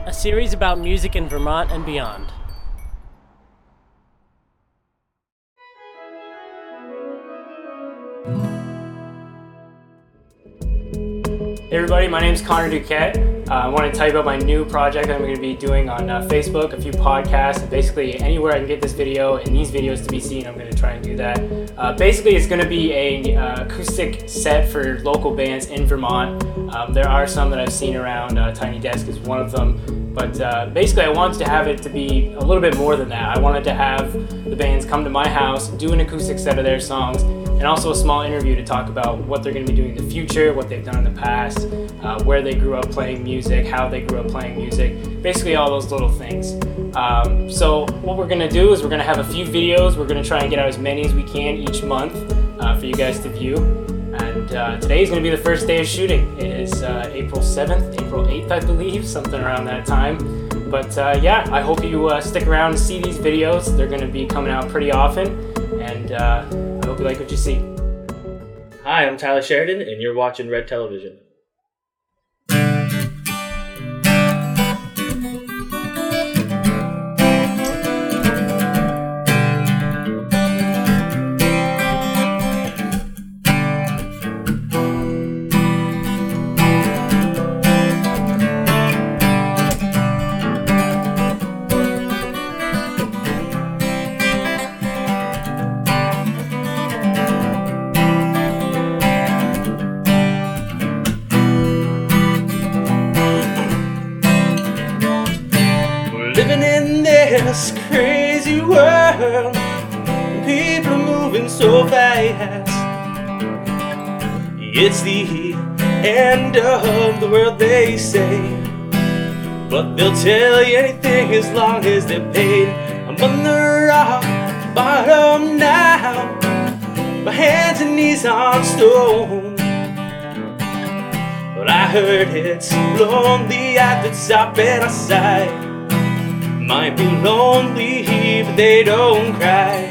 a series about music in Vermont and beyond. Hey everybody, my name is Connor Duquette. I want to tell you about my new project that I'm going to be doing on Facebook, a few podcasts, and basically anywhere I can get this video and these videos to be seen, I'm going to try and do that. Basically, it's going to be an acoustic set for local bands in Vermont. There are some that I've seen around, Tiny Desk is one of them, but basically I wanted to have it to be a little bit more than that. I wanted to have the bands come to my house, do an acoustic set of their songs, and also a small interview to talk about what they're going to be doing in the future, what they've done in the past, where they grew up playing music, how they grew up playing music, basically all those little things. So what we're going to do is we're going to have a few videos. We're going to try and get out as many as we can each month for you guys to view. And today is going to be the first day of shooting. It is April 7th, April 8th, I believe, something around that time. But yeah, I hope you stick around and see these videos. They're going to be coming out pretty often, and I hope you like what you see. Hi, I'm Tyler Sheridan, and you're watching Red Television. Living in this crazy world, people are moving so fast. It's the end of the world, they say, but they'll tell you anything as long as they're paid. I'm on the rock bottom now, my hands and knees on stone. But I heard it's lonely at the top, and I sigh. Might be lonely, but they don't cry.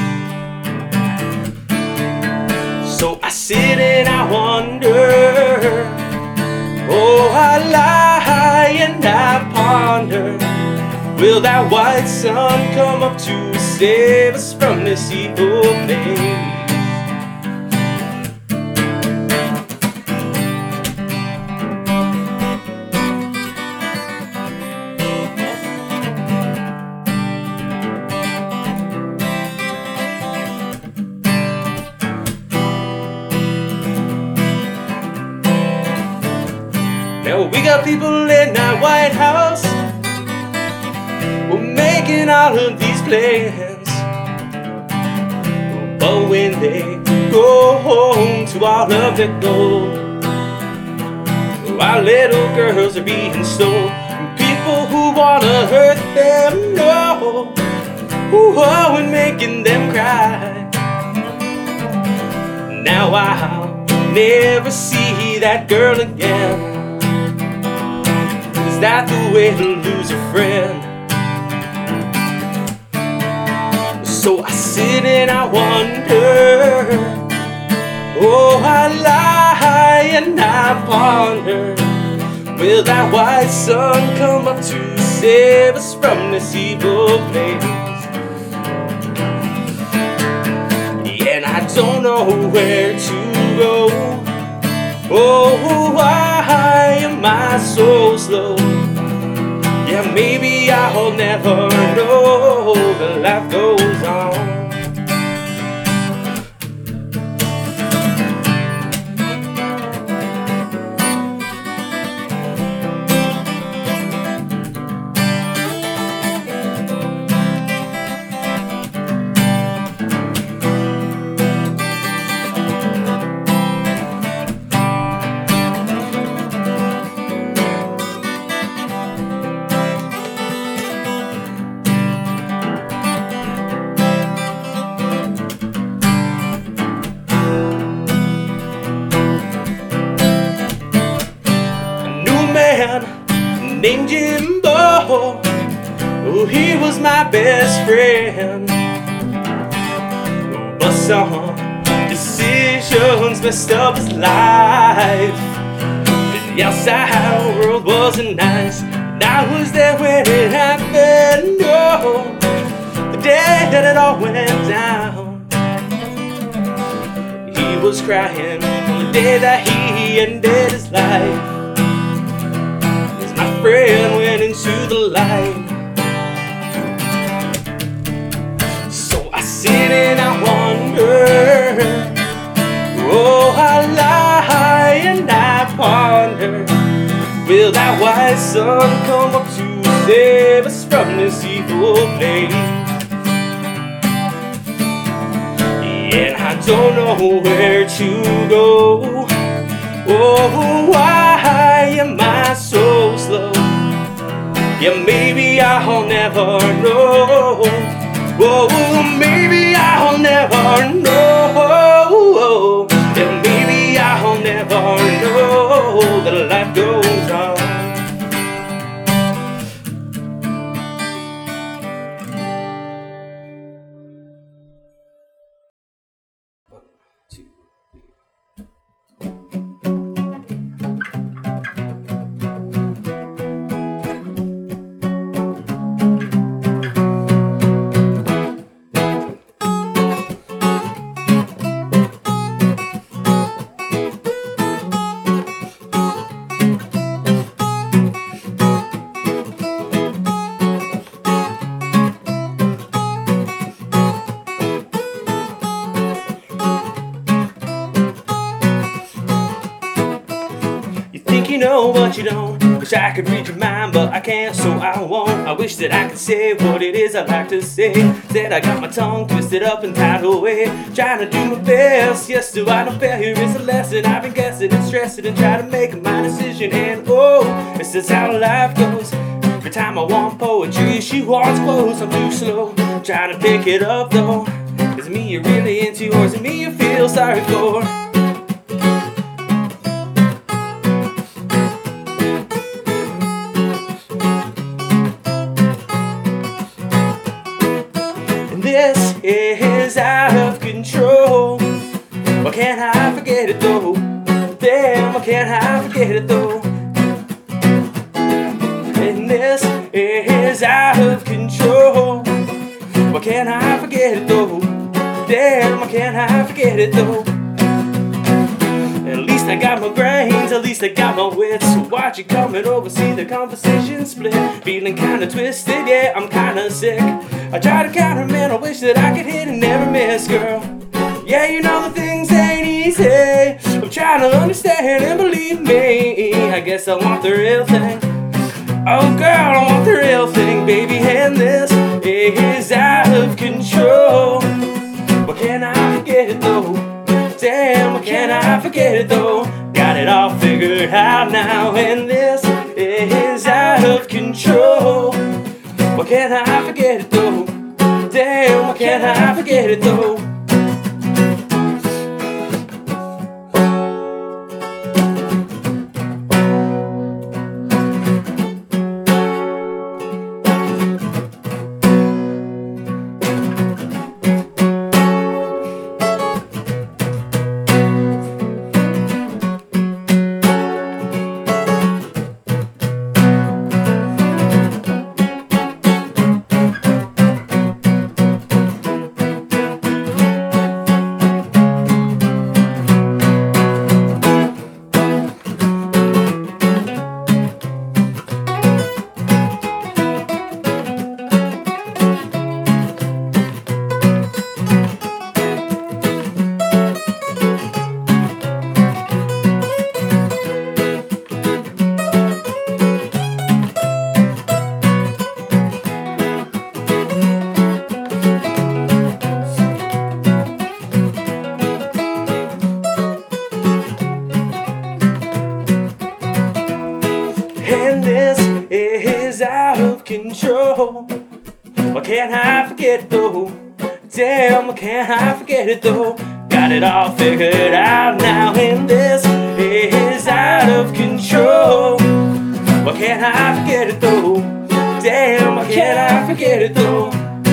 So I sit and I wonder, oh, I lie and I ponder, will that white sun come up to save us from this evil place? Now we got people in that White House, we're making all of these plans, but when they go home to all of their gold, our little girls are being stolen. People who wanna hurt them know, oh, and making them cry. Now I'll never see that girl again. Is that the way to lose a friend? So I sit and I wonder, oh, I lie and I ponder, will that white sun come up to save us from this evil place? And I don't know where to go. Oh, why am I so slow? Yeah, maybe I'll never know, but life goes on. Named Jimbo, oh, he was my best friend, but some decisions messed up his life. And the outside world wasn't nice. And I was there when it happened. Oh, the day that it all went down. He was crying on the day that he ended his life. As my friend went into the light. So I sit and I wonder. Oh, I lie and I ponder. Will that white sun come up to save us from this evil place? And I don't know where to go. Oh, why am I so slow? Yeah, maybe I'll never know. Oh, maybe I'll never know. Yeah, maybe I'll never know that life goes on. You know what you don't. Wish I could read your mind, but I can't, so I won't. I wish that I could say what it is I'd like to say. Said I got my tongue twisted up and tied away, trying to do my best. Yes, do I know failure is a lesson. I've been guessing and stressing and trying to make my decision. And oh, this is how life goes. Every time I want poetry, she wants clothes. I'm too slow, trying to pick it up though. Is it me you're really into, or is it me you feel sorry for? This is out of control. Why can't I forget it though? Damn, why can't I forget it though? And this is out of control. Why can't I forget it though? Damn, why can't I forget it though? At least I got my brains, at least I got my wits. So watch it coming over, see the conversation split. Feeling kinda twisted, yeah, I'm kinda sick. I try to counter, man, I wish that I could hit and never miss, girl. Yeah, you know the things ain't easy. I'm trying to understand and believe me. I guess I want the real thing. Oh girl, I want the real thing, baby. And this is out of control. Why can't I forget it though? Damn, why can't I forget it though? Got it all figured out now. And this is out of control. Why can't I forget it though? Damn, why can't I forget it though? And this is out of control. Why can't I forget it though? Damn, why can't I forget it though? Got it all figured out now. And this is out of control. Why can't I forget it though? Damn, why can't I forget it though?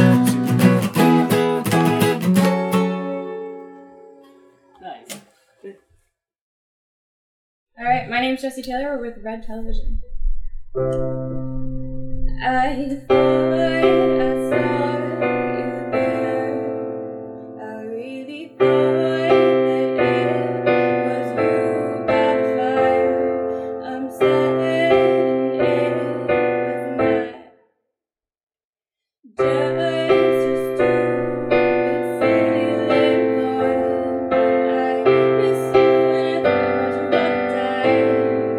Nice. All right, my name's Jessie Taylor. We're with Red Television. I thought I saw you there. I really thought that it was you by the fire. I'm sad and it was not just a stupid, silly thought. I miss you and I think about you all the time.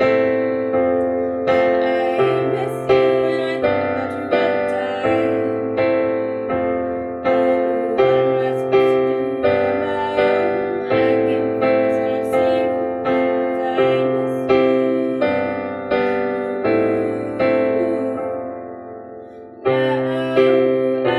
I miss you and I think about you all the time. Oh, what am I supposed to do on my own? I can't focus on a single thing 'cause I miss you. Now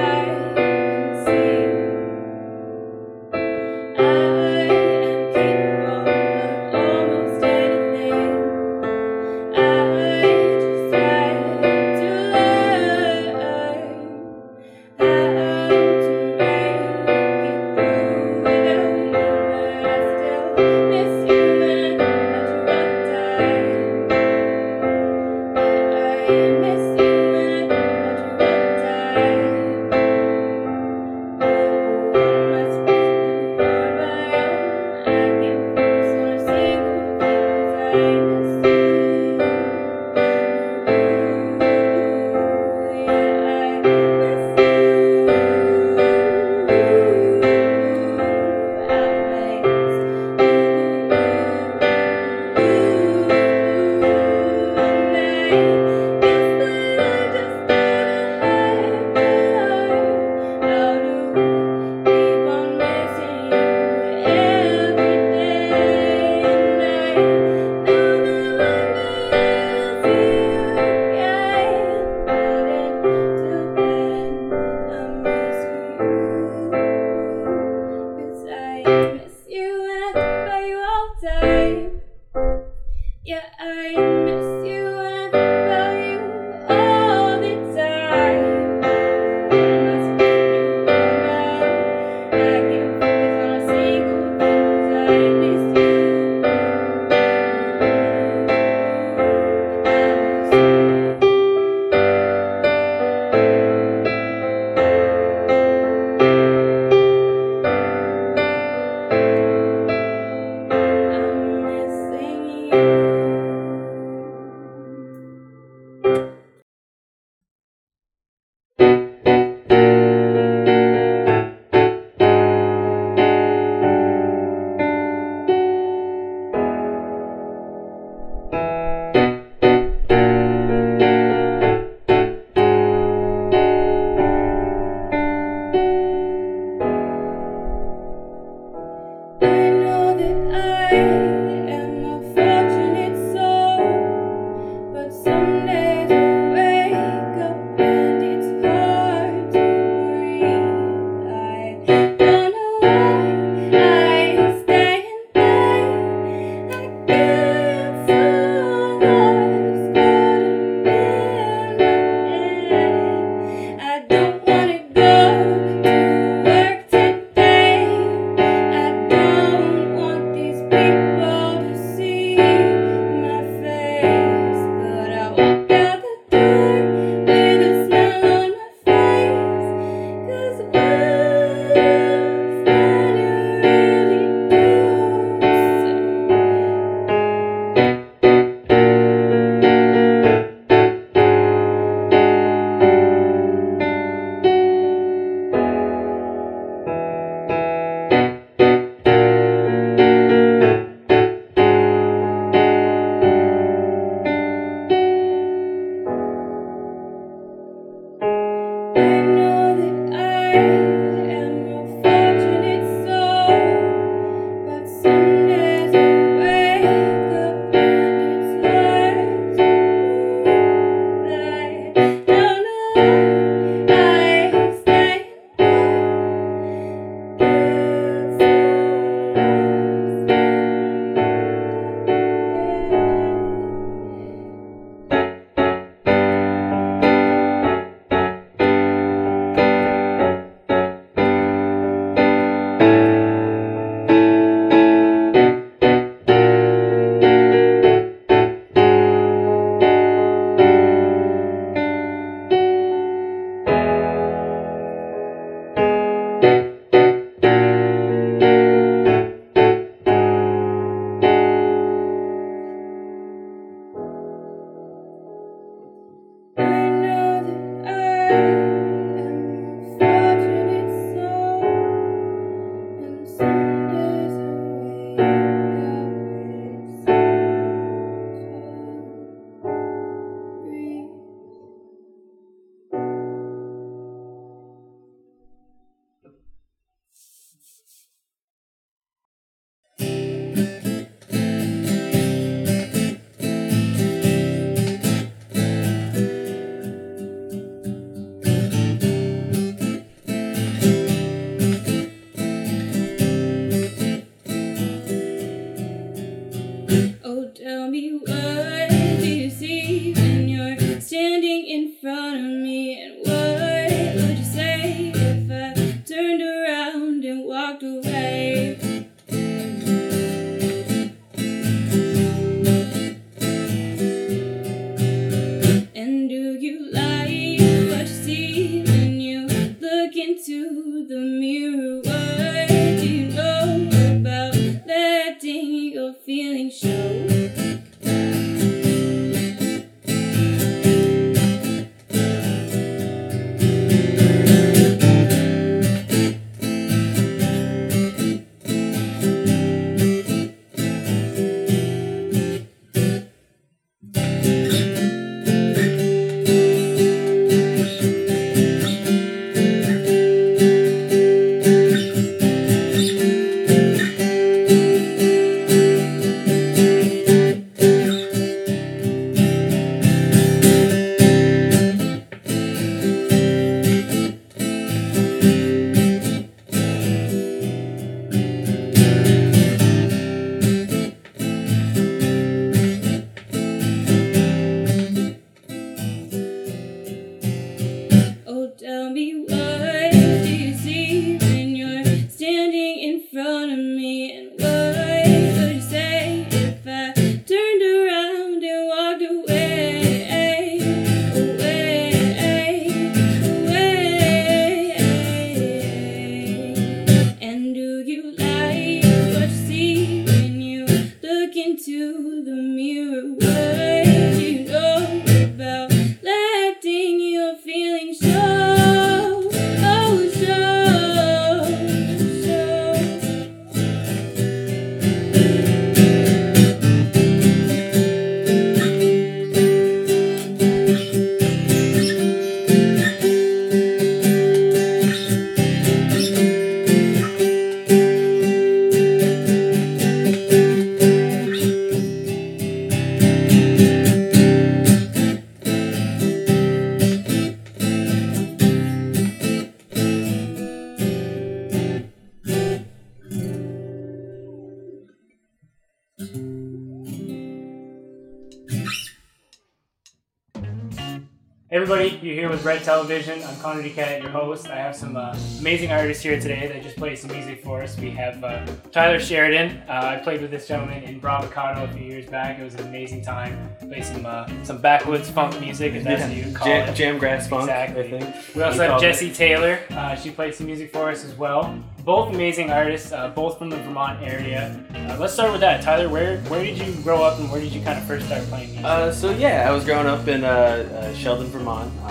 Everybody, you're here with Red Television. I'm Connor Duquette, your host. I have some amazing artists here today that just played some music for us. We have Tyler Sheridan. I played with this gentleman in Bravocado a few years back. It was an amazing time. Played some backwoods funk music, if that's what you call it. Jamgrass funk, Exactly. I think. We also have Jessie Taylor. She played some music for us as well. Both amazing artists, both from the Vermont area. Let's start with that. Tyler, where did you grow up and where did you kind of first start playing music? I was growing up in Sheldon, Vermont,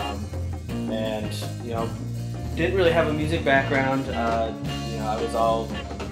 and didn't really have a music background. I was all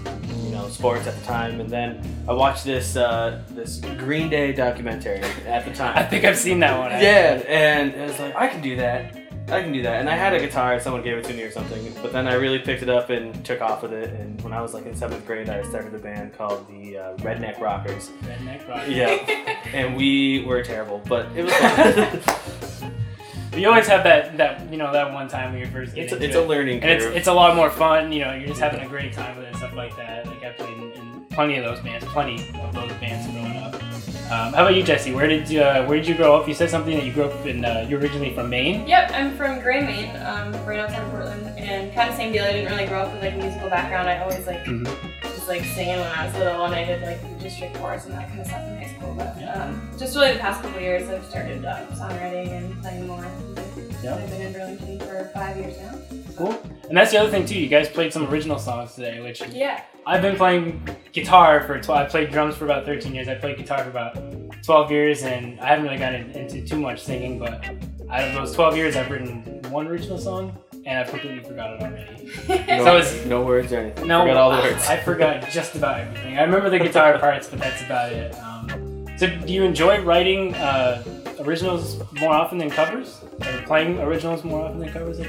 sports at the time, and then I watched this Green Day documentary at the time. I think I've seen that one. Yeah, and it was like, I can do that. And I had a guitar, someone gave it to me or something, but then I really picked it up and took off with it, and when I was like in 7th grade, I started a band called the Redneck Rockers. Redneck Rockers. Yeah, and we were terrible, but it was fun. You always have that one time when you're first getting into it's a learning curve. And it's a lot more fun, you're just having a great time with it and stuff like that. Like I played in plenty of those bands growing up. How about you, Jessie? Where did you grow up? You said something that you grew up in. You're originally from Maine. Yep, I'm from Gray, Maine, right outside of Portland, and kind of same deal. I didn't really grow up with like a musical background. I always just like singing when I was little, and I did like the district chorus and that kind of stuff in high school. But just really the past couple of years, I've started songwriting and playing more. Yep. I've been in Burlington for 5 years now. Cool. And that's the other thing too. You guys played some original songs today, which Yeah. I've been playing guitar for 12. I played drums for about 13 years. I played guitar for about 12 years, and I haven't really gotten into too much singing. But out of those 12 years, I've written one original song, and I've completely forgot it already. No words or anything. No, Forgot all the words. I forgot just about everything. I remember the guitar parts, but that's about it. So, do you enjoy writing originals more often than covers? Or playing originals more often than covers?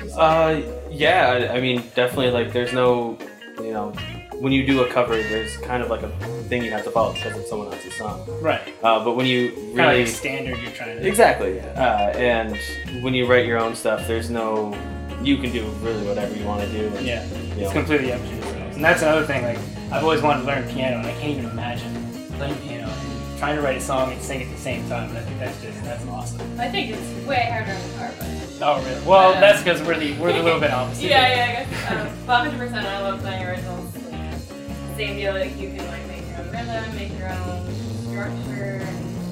Yeah. I mean, definitely. Like, there's no, when you do a cover, there's kind of like a thing you have to follow because it's someone else's song. Right. But when you really kind of like standard, you're trying to. Exactly. And when you write your own stuff, there's no. You can do really whatever you want to do. And, yeah. It's completely up to yourselves. And that's another thing. Like, I've always wanted to learn piano, and I can't even imagine playing piano and trying to write a song and sing at the same time. And I think that's awesome. I think it's way harder on guitar, but. Oh really? Well, that's because we're the little bit opposite. Yeah, I guess. But 100%, I love playing originals. Like, same deal. Like you can like make your own rhythm, make your own structure.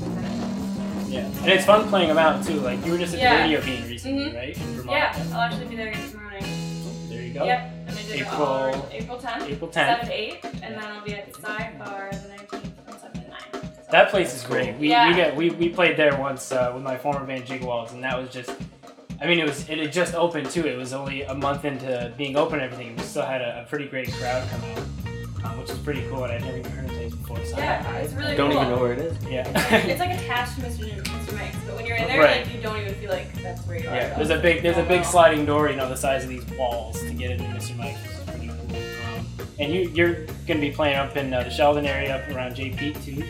Yeah, and it's fun playing them out too. Like you were just at the Radio Bean recently, Mm-hmm. right? In Vermont. Yeah, I'll actually be there tomorrow night. There you go. Yep, and I did April 10th. April 10th. 7 to 8, and then I'll be at the Sidebar the 19th from 7 to 9. So That place is great. Yeah. We played there once with my former band Jigwalls, and that was just. I mean, it had just opened too. It was only a month into being open and everything. We still had a pretty great crowd come out, which is pretty cool. And I'd never even heard of the place before. So yeah, it's really Don't cool. even know where it is. Yeah. It's like attached to Mr. Mike's, but when you're in there, Right. like you don't even feel like that's where you are. Yeah, there's a big sliding door, the size of these walls to get into Mr. Mike's, which is pretty cool. And you're gonna be playing up in the Sheldon area, up around J Peak too.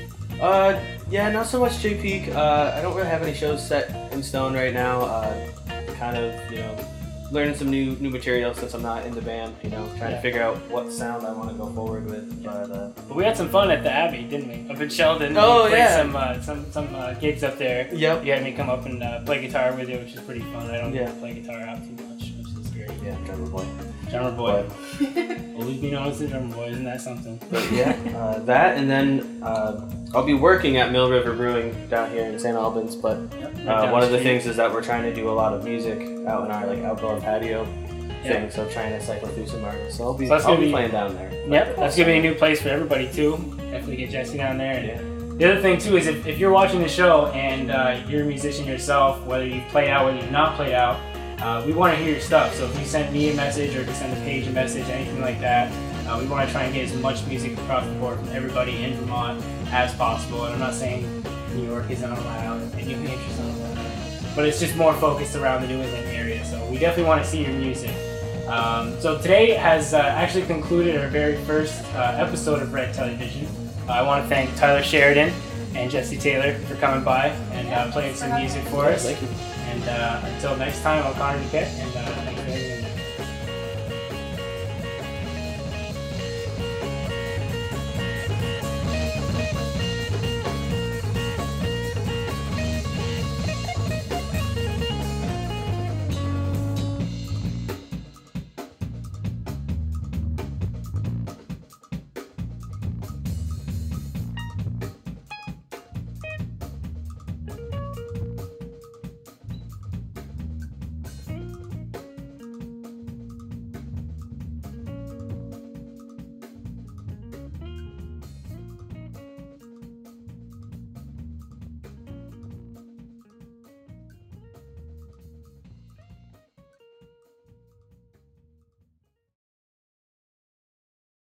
Yeah, not so much J Peak. I don't really have any shows set in stone right now. Kind of, learning some new material since I'm not in the band. Trying to figure out what sound I want to go forward with. But we had some fun at the Abbey, didn't we? Up in Sheldon. Oh, we played yeah. some gigs up there. Yep. You had me come up and play guitar with you, which is pretty fun. I don't Yeah. play guitar out too much, which is great. Yeah, drummer boy. Drummer boy. Always be known as the drummer boy, isn't that something? But yeah, that, and then I'll be working at Mill River Brewing down here in St. Albans, but one of the things is that we're trying to do a lot of music out in our outdoor patio thing, so trying to cycle through some artists. So I'll be playing down there. Yep, that's gonna be a new place for everybody too. Definitely get Jessie down there. And the other thing too is if you're watching the show and you're a musician yourself, whether you've played out, whether you've not played out, we want to hear your stuff. So if you send me a message or if you send the page a message, anything like that, we want to try and get as much music across the board from everybody in Vermont as possible. And I'm not saying New York isn't allowed and New Hampshire's not allowed, but it's just more focused around the New England area. So we definitely want to see your music. So today has actually concluded our very first episode of Red Television. I want to thank Tyler Sheridan and Jessie Taylor for coming by and playing some music for us. Thank you. And until next time, I'm Connor Duquette, and